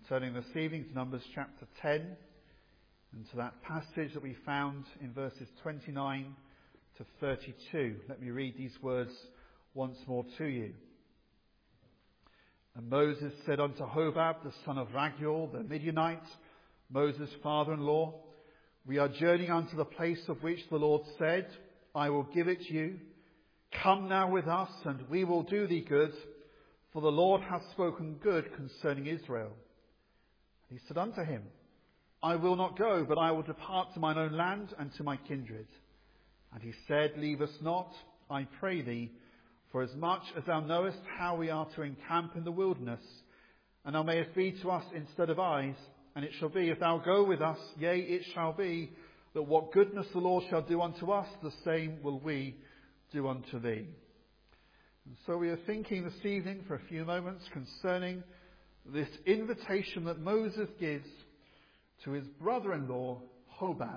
Turning this evening to Numbers chapter 10, and to that passage that we found in verses 29 to 32. Let me read these words once more to you. And Moses said unto Hobab, the son of Raguel, the Midianite, Moses' father-in-law, We are journeying unto the place of which the Lord said, I will give it you. Come now with us, and we will do thee good, for the Lord hath spoken good concerning Israel. He said unto him, I will not go, but I will depart to mine own land and to my kindred. And he said, Leave us not, I pray thee, for as much as thou knowest how we are to encamp in the wilderness, and thou mayest be to us instead of eyes. And it shall be, if thou go with us, yea, it shall be, that what goodness the Lord shall do unto us, the same will we do unto thee. And so we are thinking this evening for a few moments concerning this invitation that Moses gives to his brother-in-law, Hobab.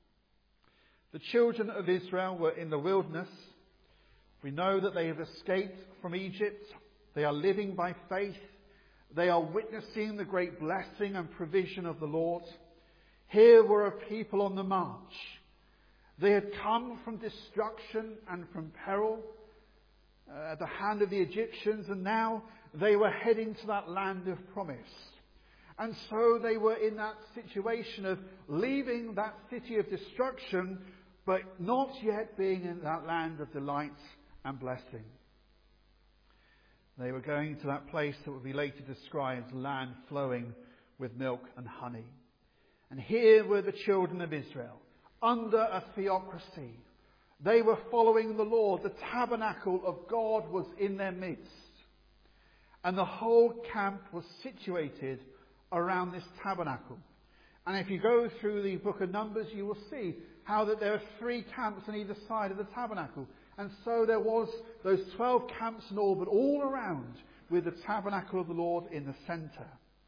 The children of Israel were in the wilderness. We know that they have escaped from Egypt. They are living by faith. They are witnessing the great blessing and provision of the Lord. Here were a people on the march. They had come from destruction and from peril at the hand of the Egyptians, and now they were heading to that land of promise. And so they were in that situation of leaving that city of destruction, but not yet being in that land of delight and blessing. They were going to that place that would be later described as land flowing with milk and honey. And here were the children of Israel, under a theocracy. They were following the Lord. The tabernacle of God was in their midst. And the whole camp was situated around this tabernacle. And if you go through the book of Numbers, you will see how that there are 3 camps on either side of the tabernacle. And so there was those 12 camps in all, but all around with the tabernacle of the Lord in the centre.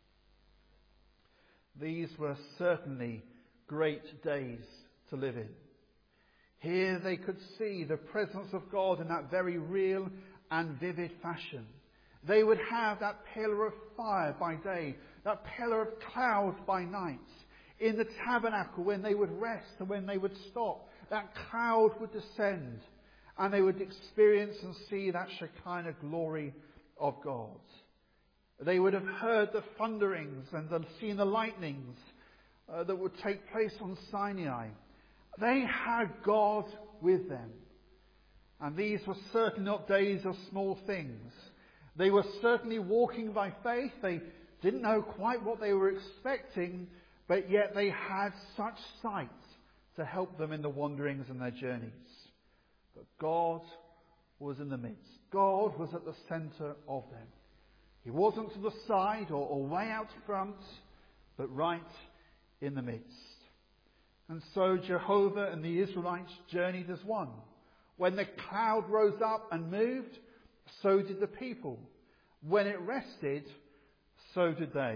These were certainly great days to live in. Here they could see the presence of God in that very real and vivid fashion. They would have that pillar of fire by day, that pillar of cloud by night. In the tabernacle, when they would rest and when they would stop, that cloud would descend and they would experience and see that Shekinah glory of God. They would have heard the thunderings and seen the lightnings that would take place on Sinai. They had God with them. And these were certainly not days of small things. They were certainly walking by faith. They didn't know quite what they were expecting, but yet they had such sight to help them in the wanderings and their journeys. But God was in the midst. God was at the centre of them. He wasn't to the side or way out front, but right in the midst. And so Jehovah and the Israelites journeyed as one. When the cloud rose up and moved, so did the people. When it rested, so did they.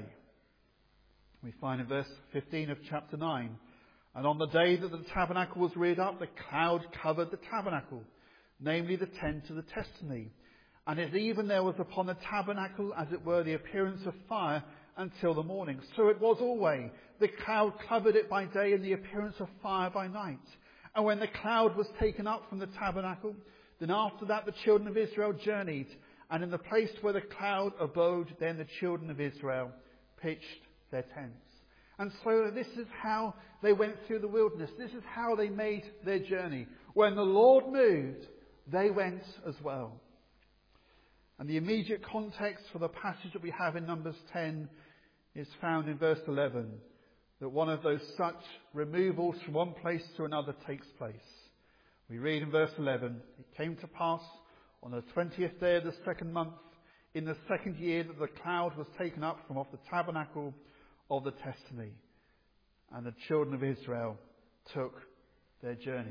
We find in verse 15 of chapter 9, And on the day that the tabernacle was reared up, the cloud covered the tabernacle, namely the tent of the testimony. And as even there was upon the tabernacle, as it were, the appearance of fire until the morning. So it was always. The cloud covered it by day, and the appearance of fire by night. And when the cloud was taken up from the tabernacle, then after that the children of Israel journeyed. And in the place where the cloud abode, then the children of Israel pitched their tents. And so this is how they went through the wilderness. This is how they made their journey. When the Lord moved, they went as well. And the immediate context for the passage that we have in Numbers 10 is found in verse 11. That one of those such removals from one place to another takes place. We read in verse 11, It came to pass on the 20th day of the 2nd month, in the 2nd year, that the cloud was taken up from off the tabernacle of the testimony. And the children of Israel took their journeys.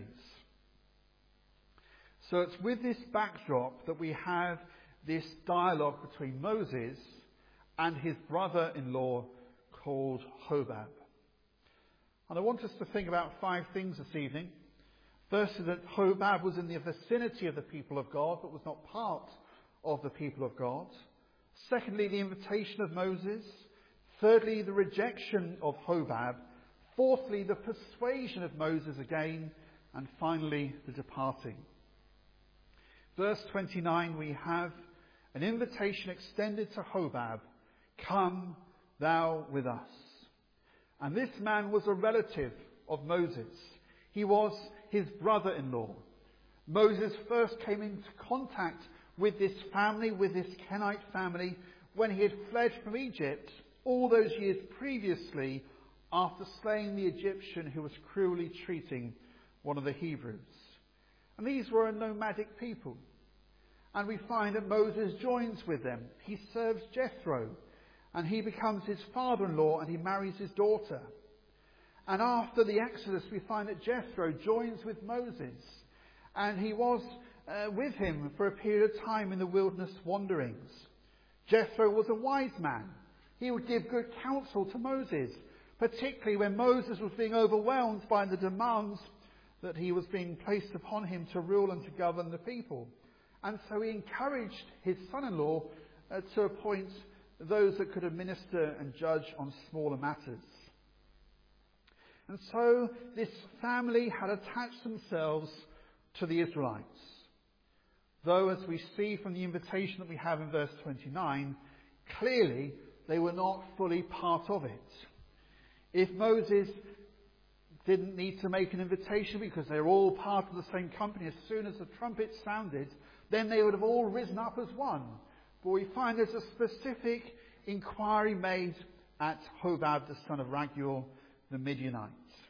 So it's with this backdrop that we have this dialogue between Moses and his brother-in-law called Hobab. And I want us to think about 5 things this evening. Firstly, that Hobab was in the vicinity of the people of God, but was not part of the people of God. Secondly, the invitation of Moses. Thirdly, the rejection of Hobab. Fourthly, the persuasion of Moses again. And finally, the departing. Verse 29, we have an invitation extended to Hobab. Come thou with us. And this man was a relative of Moses. He was his brother-in-law. Moses first came into contact with this family, with this Kenite family, when he had fled from Egypt all those years previously after slaying the Egyptian who was cruelly treating one of the Hebrews. And these were a nomadic people. And we find that Moses joins with them. He serves Jethro, and he becomes his father-in-law, and he marries his daughter. And after the Exodus, we find that Jethro joins with Moses, and he was with him for a period of time in the wilderness wanderings. Jethro was a wise man. He would give good counsel to Moses, particularly when Moses was being overwhelmed by the demands that he was being placed upon him to rule and to govern the people. And so he encouraged his son-in-law to appoint those that could administer and judge on smaller matters. And so this family had attached themselves to the Israelites. Though, as we see from the invitation that we have in verse 29, clearly they were not fully part of it. If Moses didn't need to make an invitation because they were all part of the same company, as soon as the trumpet sounded, then they would have all risen up as one. But we find there's a specific inquiry made at Hobab, the son of Raguel, the Midianite.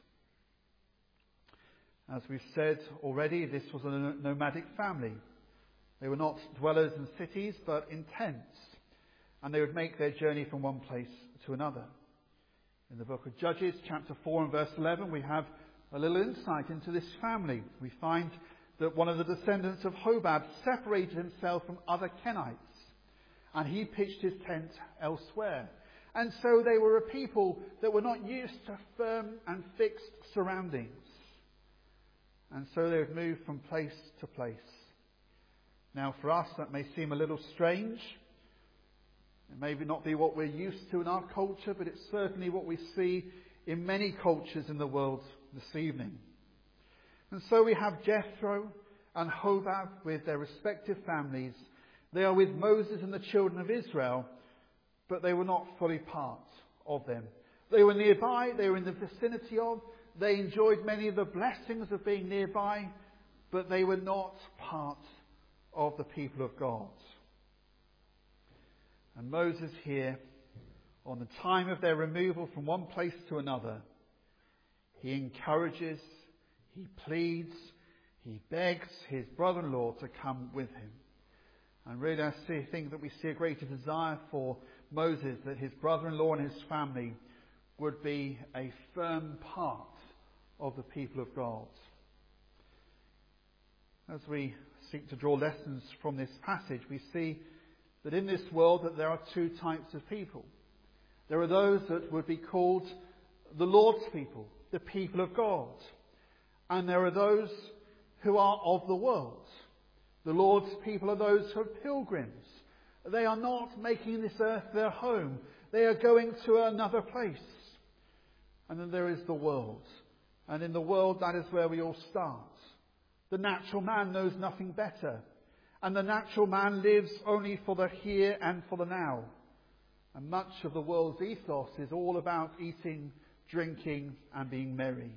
As we've said already, this was a nomadic family. They were not dwellers in cities, but in tents. And they would make their journey from one place to another. In the book of Judges, chapter 4 and verse 11, we have a little insight into this family. We find that one of the descendants of Hobab separated himself from other Kenites, and he pitched his tent elsewhere. And so they were a people that were not used to firm and fixed surroundings. And so they would move from place to place. Now for us that may seem a little strange. It may not be what we're used to in our culture, but it's certainly what we see in many cultures in the world this evening. And so we have Jethro and Hobab with their respective families. They are with Moses and the children of Israel, but they were not fully part of them. They were nearby, they were in the vicinity of, they enjoyed many of the blessings of being nearby, but they were not part of the people of God. And Moses here, on the time of their removal from one place to another, he encourages, he pleads, he begs his brother-in-law to come with him. And really I think that we see a greater desire for Moses that his brother-in-law and his family would be a firm part of the people of God. As we seek to draw lessons from this passage, we see that in this world that there are two types of people. There are those that would be called the Lord's people, the people of God. And there are those who are of the world. The Lord's people are those who are pilgrims. They are not making this earth their home. They are going to another place. And then there is the world. And in the world, that is where we all start. The natural man knows nothing better. And the natural man lives only for the here and for the now. And much of the world's ethos is all about eating, drinking, and being merry.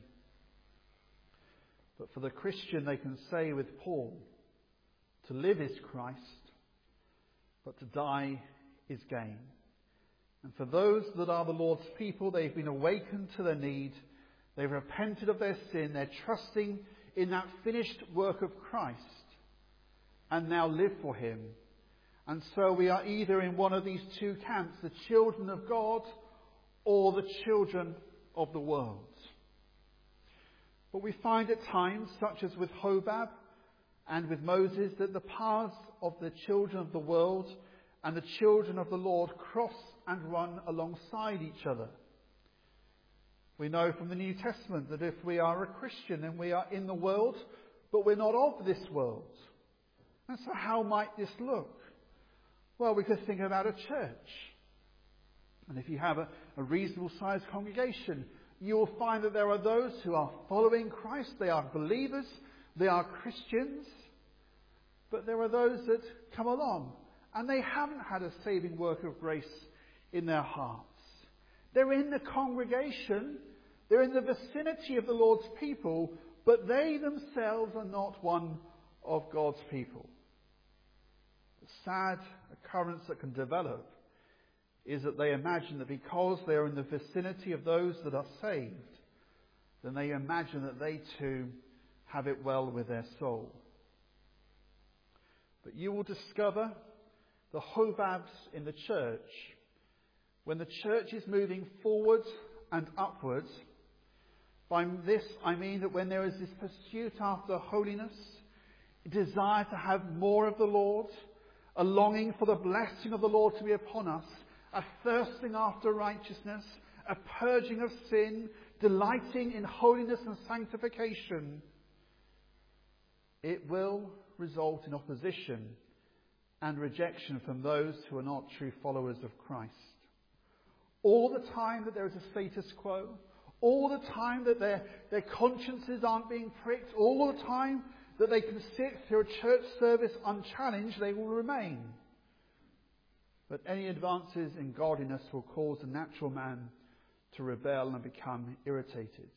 But for the Christian, they can say with Paul, to live is Christ, but to die is gain. And for those that are the Lord's people, they've been awakened to their need. They've repented of their sin. They're trusting in that finished work of Christ and now live for him. And so we are either in one of these two camps, the children of God or the children of the world. But we find at times, such as with Hobab and with Moses, that the paths of the children of the world and the children of the Lord cross and run alongside each other. We know from the New Testament that if we are a Christian, then we are in the world, but we're not of this world. And so how might this look? Well, we could think about a church. And if you have a reasonable sized congregation, you will find that there are those who are following Christ, they are believers, they are Christians, but there are those that come along and they haven't had a saving work of grace in their hearts. They're in the congregation, they're in the vicinity of the Lord's people, but they themselves are not one of God's people. The sad occurrence that can develop is that they imagine that because they are in the vicinity of those that are saved, then they imagine that they too have it well with their soul. But you will discover the Hobabs in the church when the church is moving forwards and upwards. By this I mean that when there is this pursuit after holiness, a desire to have more of the Lord, a longing for the blessing of the Lord to be upon us, a thirsting after righteousness, a purging of sin, delighting in holiness and sanctification, it will result in opposition and rejection from those who are not true followers of Christ. All the time that there is a status quo, all the time that their consciences aren't being pricked, all the time that they can sit through a church service unchallenged, they will remain. But any advances in godliness will cause the natural man to rebel and become irritated.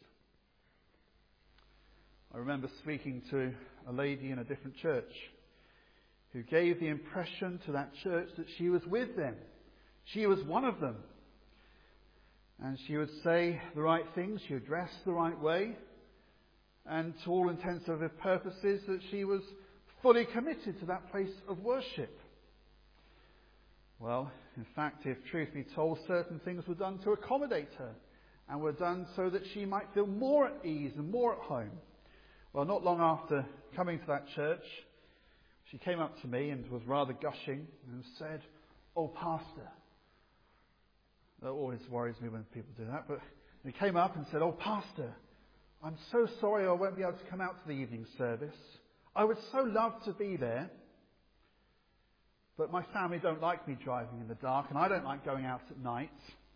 I remember speaking to a lady in a different church who gave the impression to that church that she was with them. She was one of them. And she would say the right things, she would dress the right way, and to all intents and purposes that she was fully committed to that place of worship. Well, in fact, if truth be told, certain things were done to accommodate her and were done so that she might feel more at ease and more at home. Well, not long after coming to that church, she came up to me and was rather gushing and said, "Oh, Pastor." That always worries me when people do that. But he came up and said, "Oh, Pastor, I'm so sorry I won't be able to come out to the evening service. I would so love to be there. But my family don't like me driving in the dark, and I don't like going out at night."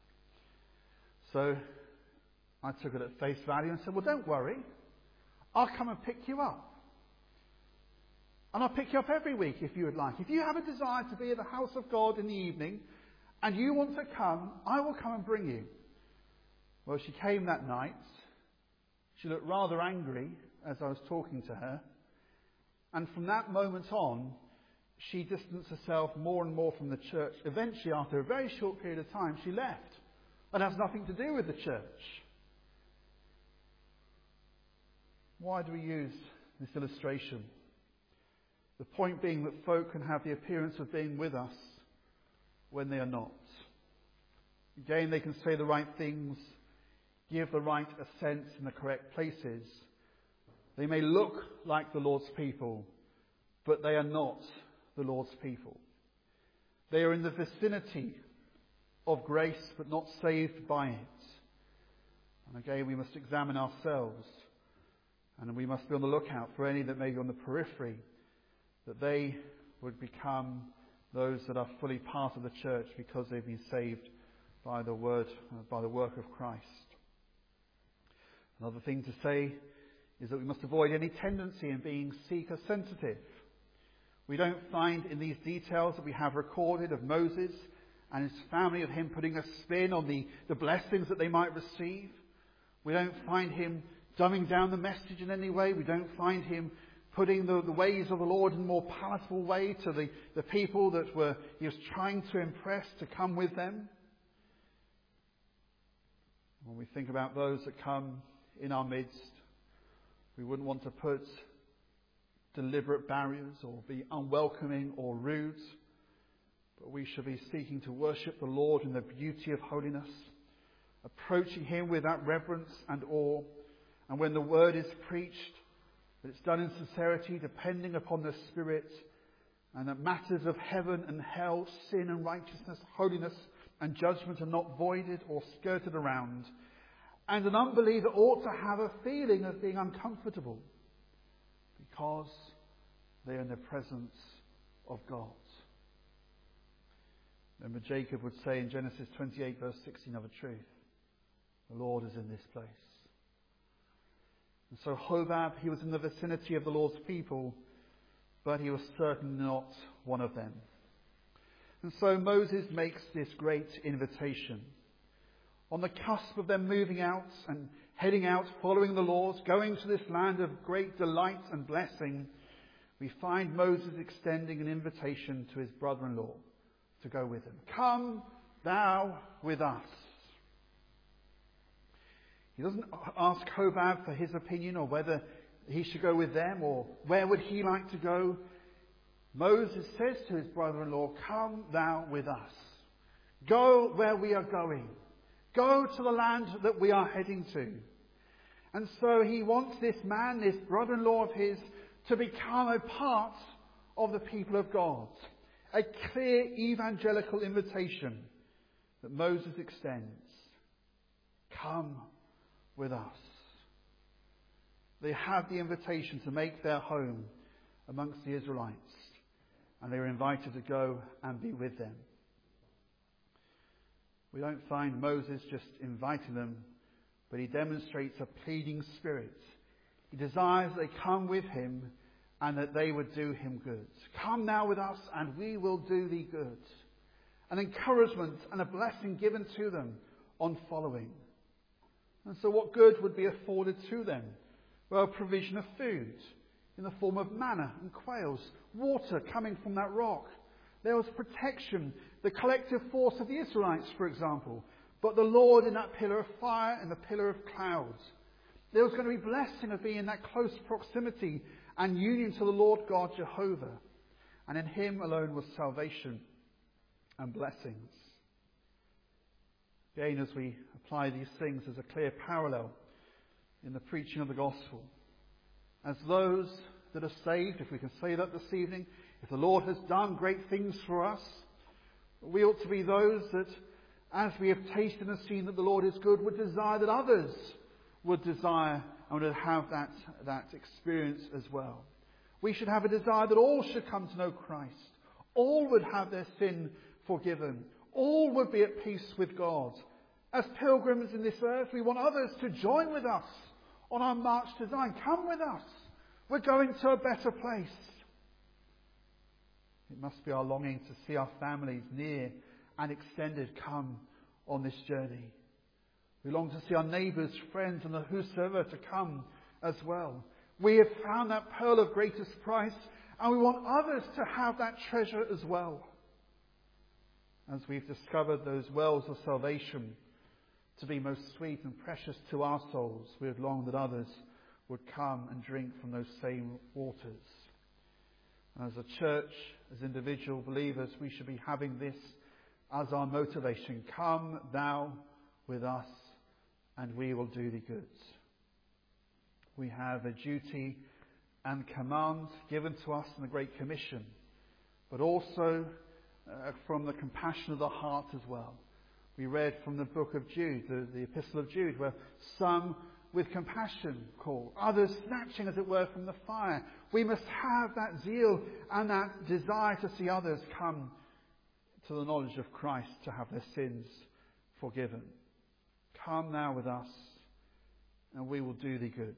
So I took it at face value and said, "Well, don't worry. I'll come and pick you up. And I'll pick you up every week if you would like. If you have a desire to be at the house of God in the evening and you want to come, I will come and bring you." Well, she came that night. She looked rather angry as I was talking to her. And from that moment on, she distanced herself more and more from the church. Eventually, after a very short period of time, she left and has nothing to do with the church. Why do we use this illustration? The point being that folk can have the appearance of being with us when they are not. Again, they can say the right things, give the right assent in the correct places. They may look like the Lord's people, but they are not the Lord's people. They are in the vicinity of grace, but not saved by it. And again, we must examine ourselves, and we must be on the lookout for any that may be on the periphery, that they would become those that are fully part of the church because they've been saved by the word, by the work of Christ. Another thing to say is that we must avoid any tendency in being seeker sensitive. We don't find in these details that we have recorded of Moses and his family, of him putting a spin on the blessings that they might receive. We don't find him dumbing down the message in any way. We don't find him putting the ways of the Lord in a more palatable way to the people that he was trying to impress to come with them. When we think about those that come in our midst, we wouldn't want to put deliberate barriers or be unwelcoming or rude, but we should be seeking to worship the Lord in the beauty of holiness, approaching him with that reverence and awe. And when the word is preached, that it's done in sincerity, depending upon the Spirit, and that matters of heaven and hell, sin and righteousness, holiness and judgment are not voided or skirted around. And an unbeliever ought to have a feeling of being uncomfortable because they are in the presence of God. Remember, Jacob would say in Genesis 28 verse 16 of a truth, the Lord is in this place. And so Hobab, he was in the vicinity of the Lord's people, but he was certainly not one of them. And so Moses makes this great invitation. On the cusp of them moving out and heading out, following the Lord, going to this land of great delight and blessing, we find Moses extending an invitation to his brother-in-law to go with him. Come thou with us. He doesn't ask Hobab for his opinion or whether he should go with them or where would he like to go. Moses says to his brother-in-law, come thou with us. Go where we are going. Go to the land that we are heading to. And so he wants this man, this brother-in-law of his, to become a part of the people of God. A clear evangelical invitation that Moses extends. Come with us. They have the invitation to make their home amongst the Israelites, and they are invited to go and be with them. We don't find Moses just inviting them, but he demonstrates a pleading spirit. He desires they come with him and that they would do him good. Come now with us and we will do thee good. An encouragement and a blessing given to them on following. And so what good would be afforded to them? Well, provision of food in the form of manna and quails, water coming from that rock. There was protection, the collective force of the Israelites, for example, but the Lord in that pillar of fire and the pillar of clouds. There was going to be blessing of being in that close proximity and union to the Lord God Jehovah. And in him alone was salvation and blessings. Again, as we apply these things, there's a clear parallel in the preaching of the gospel. As those that are saved, if we can say that this evening, if the Lord has done great things for us, we ought to be those that, as we have tasted and seen that the Lord is good, would desire that others would desire and would have that experience as well. We should have a desire that all should come to know Christ. All would have their sin forgiven. All would be at peace with God. As pilgrims in this earth, we want others to join with us on our march to Zion. Come with us. We're going to a better place. It must be our longing to see our families near and extended come on this journey. We long to see our neighbours, friends and whosoever to come as well. We have found that pearl of greatest price and we want others to have that treasure as well. As we've discovered those wells of salvation to be most sweet and precious to our souls, we have longed that others would come and drink from those same waters. And as a church, as individual believers, we should be having this as our motivation. Come thou with us and we will do thee good. We have a duty and command given to us in the Great Commission, but also from the compassion of the heart as well. We read from the book of Jude, the Epistle of Jude, where some with compassion call, others snatching, as it were, from the fire. We must have that zeal and that desire to see others come to the knowledge of Christ, to have their sins forgiven. Come now with us, and we will do thee good.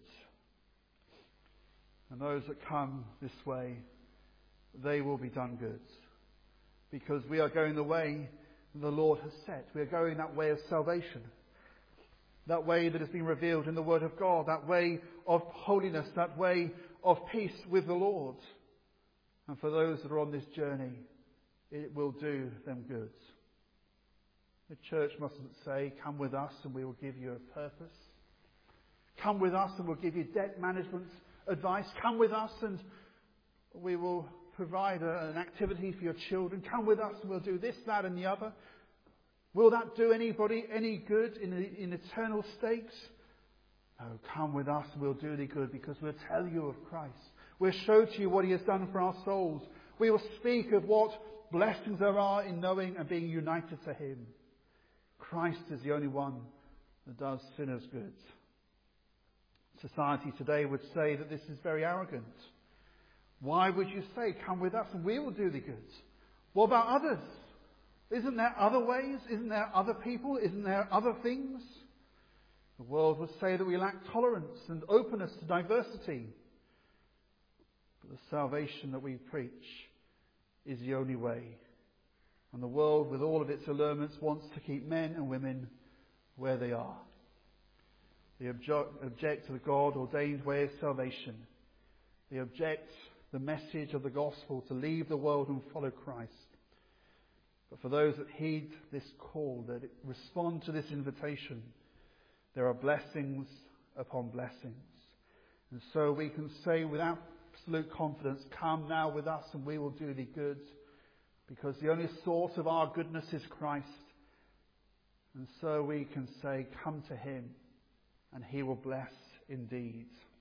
And those that come this way, they will be done good. Because we are going the way the Lord has set. We are going that way of salvation. That way that has been revealed in the Word of God. That way of holiness. That way of peace with the Lord. And for those that are on this journey, it will do them good. The church mustn't say, come with us and we will give you a purpose. Come with us and we'll give you debt management advice. Come with us and we will provide an activity for your children. Come with us and we'll do this, that and the other. Will that do anybody any good in eternal stakes? No, come with us and we'll do thee good, because we'll tell you of Christ. We'll show to you what he has done for our souls. We will speak of what blessings there are in knowing and being united to him. Christ is the only one that does sinners good. Society today would say that this is very arrogant. Why would you say, come with us and we will do thee good? What about others? Isn't there other ways? Isn't there other people? Isn't there other things? The world would say that we lack tolerance and openness to diversity. But the salvation that we preach is the only way. And the world, with all of its allurements, wants to keep men and women where they are. They object to the God-ordained way of salvation. They object the message of the gospel to leave the world and follow Christ. But for those that heed this call, that respond to this invitation, there are blessings upon blessings. And so we can say with absolute confidence, come now with us and we will do thee good, because the only source of our goodness is Christ. And so we can say, come to him and he will bless indeed.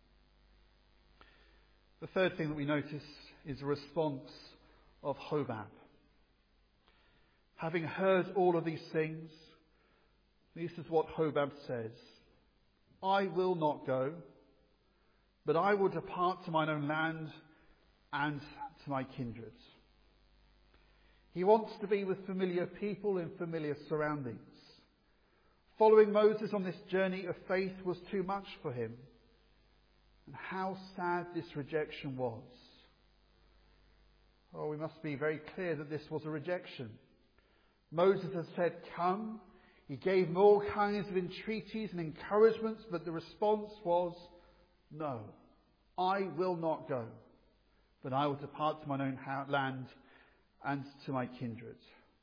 The third thing that we notice is the response of Hobab. Having heard all of these things, this is what Hobab says: I will not go, but I will depart to mine own land and to my kindred. He wants to be with familiar people in familiar surroundings. Following Moses on this journey of faith was too much for him. And how sad this rejection was. Oh, we must be very clear that this was a rejection. Moses had said, come. He gave him all kinds of entreaties and encouragements, but the response was, no, I will not go, but I will depart to mine own land and to my kindred.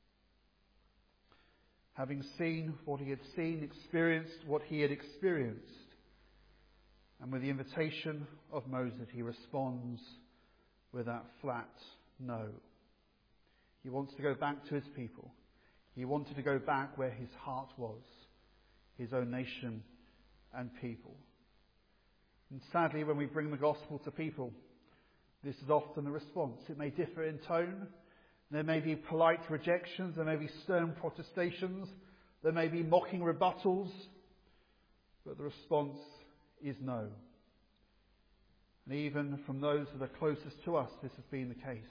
Having seen what he had seen, experienced what he had experienced, and with the invitation of Moses, he responds with that flat no. He wants to go back to his people. He wanted to go back where his heart was, his own nation and people. And sadly, when we bring the gospel to people, this is often the response. It may differ in tone. There may be polite rejections. There may be stern protestations. There may be mocking rebuttals. But the response is no. And even from those that are closest to us, this has been the case.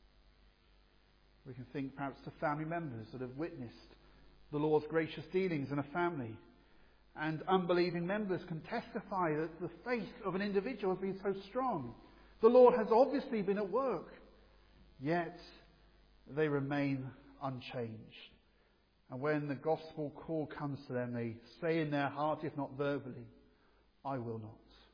We can think perhaps to family members that have witnessed the Lord's gracious dealings in a family. And unbelieving members can testify that the faith of an individual has been so strong. The Lord has obviously been at work. Yet they remain unchanged. And when the gospel call comes to them, they say in their heart, if not verbally, I will not.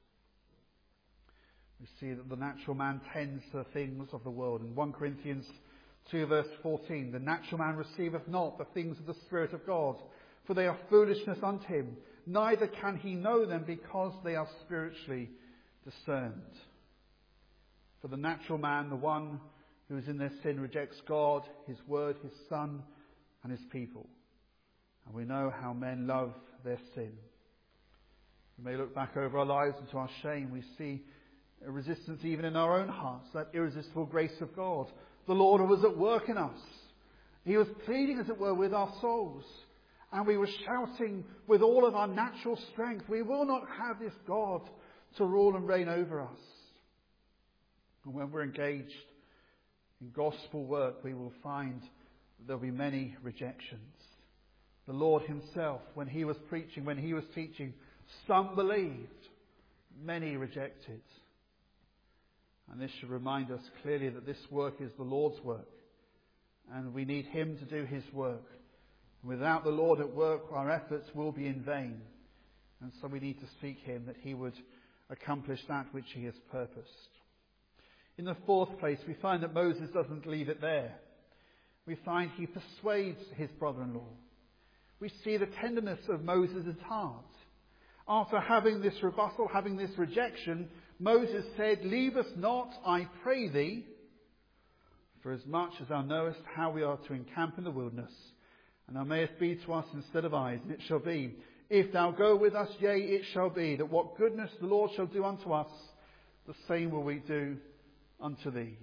We see that the natural man tends to the things of the world. In 1 Corinthians 2 verse 14, the natural man receiveth not the things of the Spirit of God, for they are foolishness unto him. Neither can he know them, because they are spiritually discerned. For the natural man, the one who is in their sin, rejects God, his word, his Son, and his people. And we know how men love their sin. We may look back over our lives and to our shame, we see a resistance even in our own hearts, that irresistible grace of God. The Lord was at work in us. He was pleading, as it were, with our souls. And we were shouting with all of our natural strength, we will not have this God to rule and reign over us. And when we're engaged in gospel work, we will find that there'll be many rejections. The Lord himself, when he was preaching, when he was teaching, some believed, many rejected. And this should remind us clearly that this work is the Lord's work. And we need him to do his work. Without the Lord at work, our efforts will be in vain. And so we need to seek him, that he would accomplish that which he has purposed. In the fourth place, we find that Moses doesn't leave it there. We find he persuades his brother-in-law. We see the tenderness of Moses' heart. After having this rebuttal, having this rejection, Moses said, leave us not, I pray thee, for as much as thou knowest how we are to encamp in the wilderness, and thou mayest be to us instead of eyes, and it shall be, if thou go with us, yea, it shall be, that what goodness the Lord shall do unto us, the same will we do unto thee.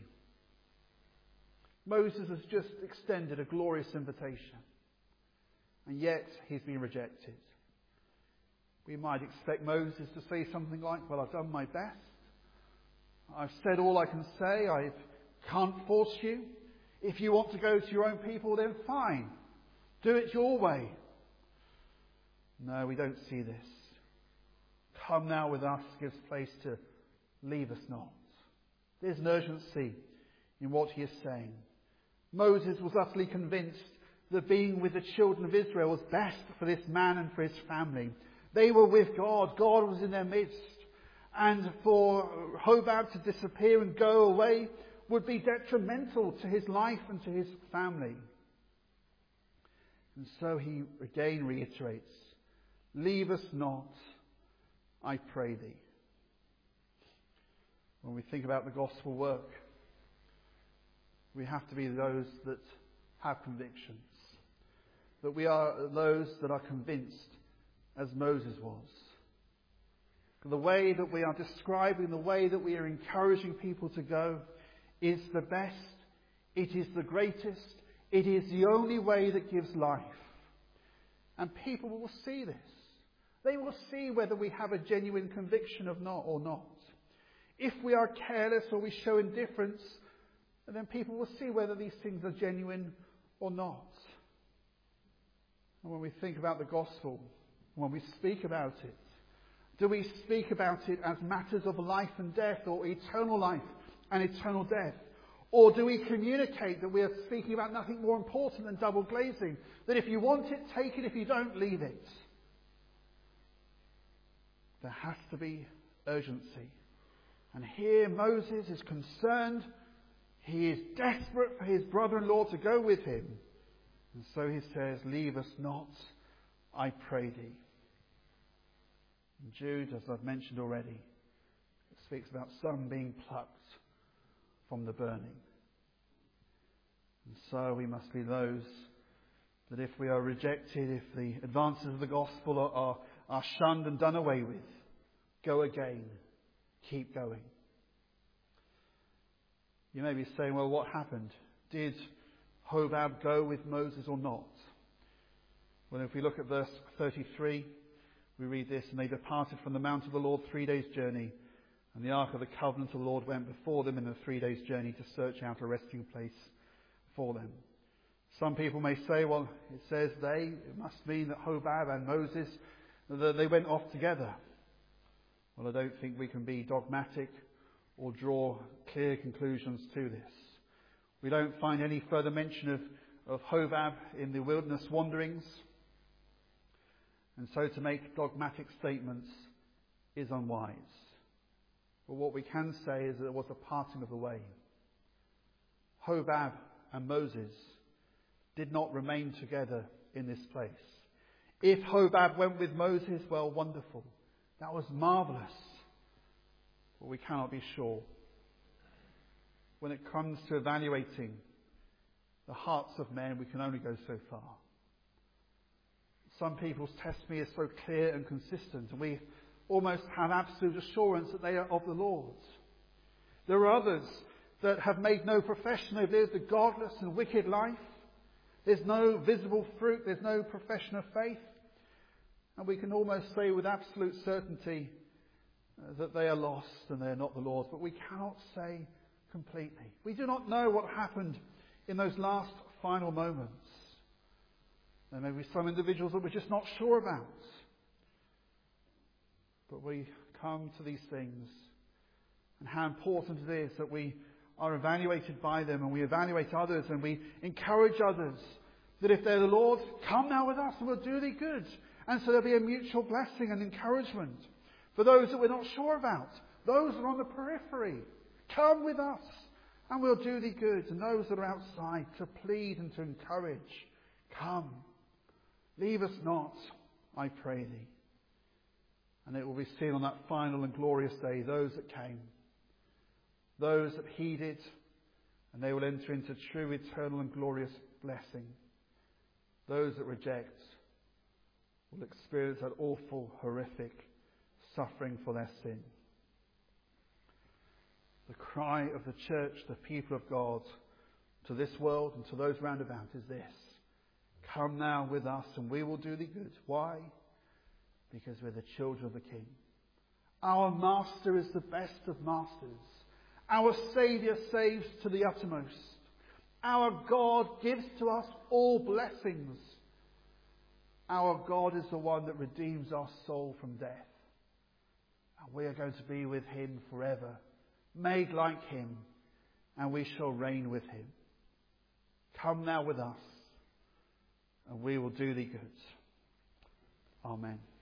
Moses has just extended a glorious invitation, and yet he's been rejected. We might expect Moses to say something like, well, I've done my best. I've said all I can say. I can't force you. If you want to go to your own people, then fine. Do it your way. No, we don't see this. Come now with us gives place to leave us not. There's an urgency in what he is saying. Moses was utterly convinced that being with the children of Israel was best for this man and for his family. They were with God. God was in their midst. And for Hobab to disappear and go away would be detrimental to his life and to his family. And so he again reiterates, leave us not, I pray thee. When we think about the gospel work, we have to be those that have convictions. That we are those that are convinced as Moses was. The way that we are describing, the way that we are encouraging people to go is the best, it is the greatest, it is the only way that gives life. And people will see this. They will see whether we have a genuine conviction of not or not. If we are careless or we show indifference, then people will see whether these things are genuine or not. And when we think about the gospel, when we speak about it, do we speak about it as matters of life and death, or eternal life and eternal death? Or do we communicate that we are speaking about nothing more important than double glazing? That if you want it, take it. If you don't, leave it. There has to be urgency. And here Moses is concerned. He is desperate for his brother-in-law to go with him. And so he says, leave us not, I pray thee. And Jude, as I've mentioned already, speaks about some being plucked from the burning. And so we must be those that if we are rejected, if the advances of the gospel are shunned and done away with, go again, keep going. You may be saying, well, what happened? Did Hobab go with Moses or not? Well, if we look at verse 33, we read this, and they departed from the mount of the Lord 3 days' journey, and the ark of the covenant of the Lord went before them in a 3 days' journey to search out a resting place for them. Some people may say, well, it says it must mean that Hobab and Moses, that they went off together. Well, I don't think we can be dogmatic or draw clear conclusions to this. We don't find any further mention of Hobab in the wilderness wanderings. And so to make dogmatic statements is unwise. But what we can say is that there was a parting of the way. Hobab and Moses did not remain together in this place. If Hobab went with Moses, well, wonderful. That was marvellous. But we cannot be sure. When it comes to evaluating the hearts of men, we can only go so far. Some people's testimony is so clear and consistent, and we almost have absolute assurance that they are of the Lord. There are others that have made no profession. They've lived a godless and wicked life. There's no visible fruit. There's no profession of faith. And we can almost say with absolute certainty that they are lost and they are not the Lord's. But we cannot say completely. We do not know what happened in those last final moments. There may be some individuals that we're just not sure about. But we come to these things and how important it is that we are evaluated by them, and we evaluate others, and we encourage others that if they're the Lord, come now with us and we'll do thee good. And so there'll be a mutual blessing and encouragement. For those that we're not sure about, those that are on the periphery, come with us and we'll do thee good. And those that are outside, to plead and to encourage, come. Leave us not, I pray thee. And it will be seen on that final and glorious day, those that came, those that heeded, and they will enter into true, eternal and glorious blessing. Those that reject will experience that awful, horrific suffering for their sin. The cry of the church, the people of God, to this world and to those round about is this: come now with us and we will do thee good. Why? Because we're the children of the King. Our Master is the best of masters. Our Saviour saves to the uttermost. Our God gives to us all blessings. Our God is the one that redeems our soul from death. And we are going to be with him forever, made like him, and we shall reign with him. Come now with us, and we will do thee good. Amen.